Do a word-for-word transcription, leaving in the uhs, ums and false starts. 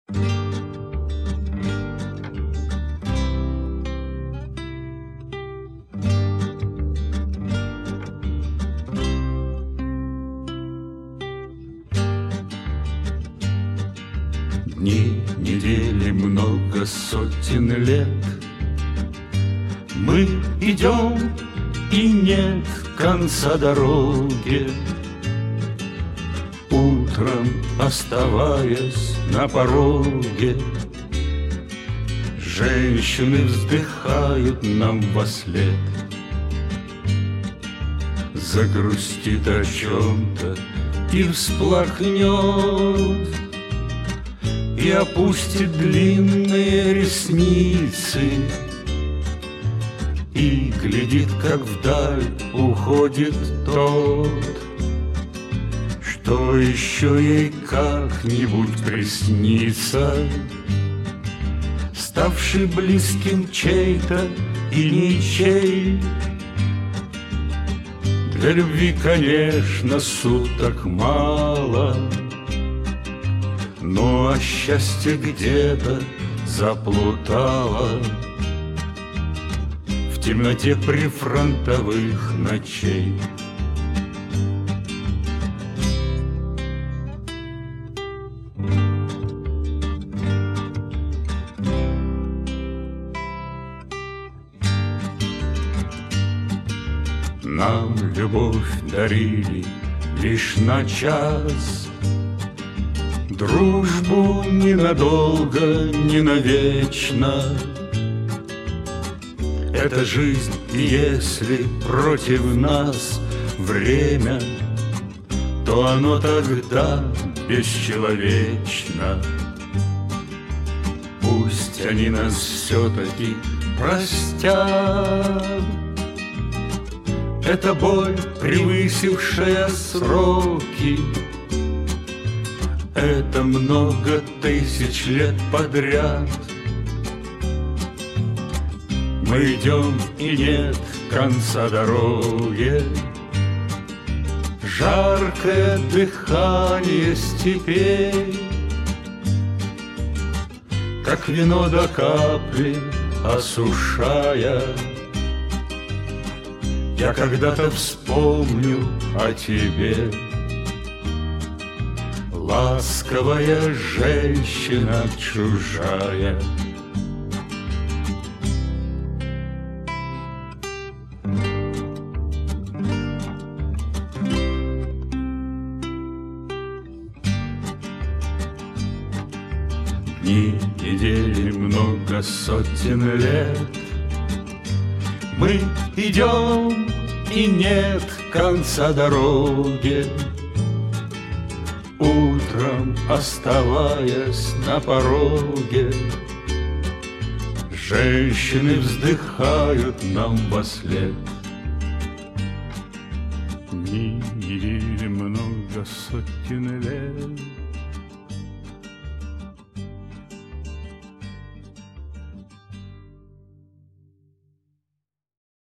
Дни, недели, много сотен лет мы идем, и нет конца дороги. Утром, оставаясь на пороге, женщины вздыхают нам вослед. Загрустит о чем-то и всплакнет, и опустит длинные ресницы, и глядит, как вдаль уходит тот, что еще ей как-нибудь приснится, ставший близким чей-то и ничей. Для любви, конечно, суток мало, но а счастье где-то заплутало в темноте прифронтовых ночей. Нам любовь дарили лишь на час, дружбу ненадолго, не навечно. Это жизнь, и если против нас время, то оно тогда бесчеловечно. Пусть они нас все-таки простят. Это боль, превысившая сроки. Это много тысяч лет подряд. Мы идем, и нет конца дороги. Жаркое дыхание степей, как вино до капли осушая, я когда-то вспомню о тебе. Ласковая женщина чужая. Дни, недели, много сотен лет мы идем, и нет конца дороги. Утром, оставаясь на пороге, женщины вздыхают нам вослед. Дни, недели, много сотен лет